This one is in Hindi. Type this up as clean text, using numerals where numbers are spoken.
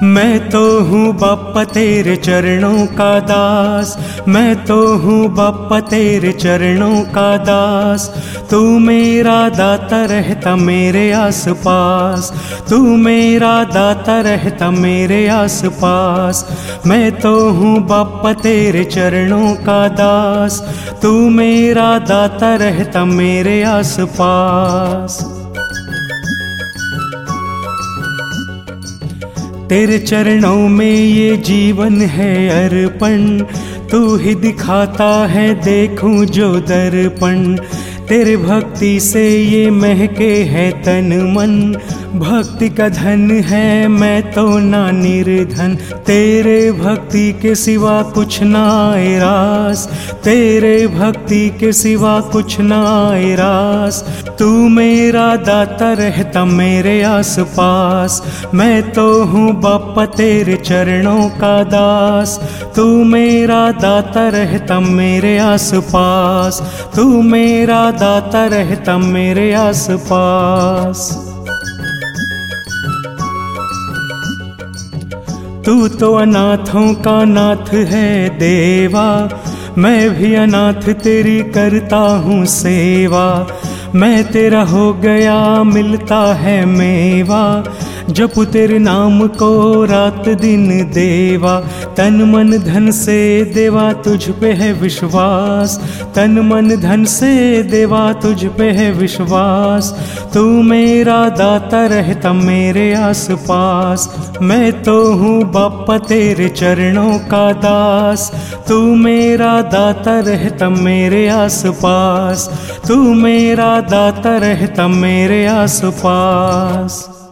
मैं तो हूँ बाप्पा तेरे चरणों का दास, मैं तो हूँ बाप्पा तेरे चरणों का दास। तू मेरा दाता रहता मेरे आस पास, तू मेरा दाता रहता मेरे आस पास। मैं तो हूँ बाप्पा तेरे चरणों का दास, तू मेरा दाता रहता मेरे आस पास। तेरे चरणों में ये जीवन है अर्पण, तू ही दिखाता है देखूं जो दर्पण। तेरे भक्ति से ये महके है तन मन, भक्ति का धन है मैं तो ना निर्धन। तेरे भक्ति के सिवा कुछ ना आए रास, तेरे भक्ति के सिवा कुछ ना आए रास। तू मेरा दाता रहता मेरे आस पास, मैं तो हूँ बाप्पा तेरे चरणों का दास। तू मेरा दाता रहता मेरे आस पास, तू मेरा दाता रहता मेरे आस पास। तू तो अनाथों का नाथ है देवा, मैं भी अनाथ तेरी करता हूँ सेवा। मैं तेरा हो गया मिलता है मेवा, जपू तेरे नाम को रात दिन देवा। तन मन धन से देवा तुझ पे है विश्वास, तन मन धन से देवा तुझ पे है विश्वास। तू मेरा दाता रहता मेरे आस पास, मैं तो हूँ बाप्पा तेरे चरणों का दास। तू मेरा दाता रहता मेरे आस पास, तू मेरा दाता रहता मेरे आस पास।